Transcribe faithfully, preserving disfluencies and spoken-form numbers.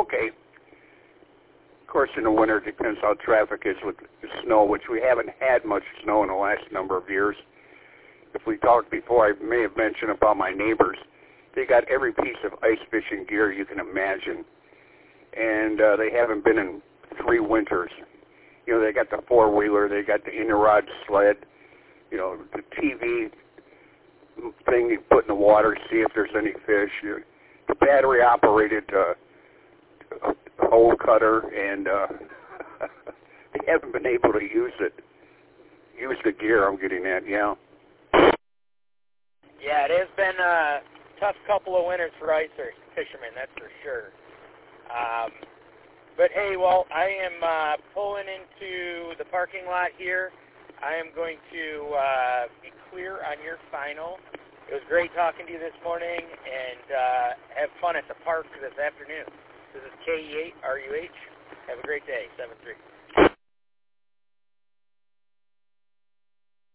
okay. Of course, in the winter, it depends how traffic is with the snow, which we haven't had much snow in the last number of years. If we talked before, I may have mentioned about my neighbors. They got every piece of ice fishing gear you can imagine, and uh, they haven't been in three winters. You know, they got the four-wheeler, they got the Inerod sled, you know, the T V thing you put in the water to see if there's any fish, you know, the battery-operated uh, hole cutter, and uh, they haven't been able to use it, use the gear I'm getting at, yeah. Yeah, it has been a tough couple of winters for ice fishermen, that's for sure. Um, but hey, well, I am uh, pulling into the parking lot here. I am going to uh, be clear on your final. It was great talking to you this morning, and uh, have fun at the park this afternoon. This is K E eight R U H. Have a great day, seven three.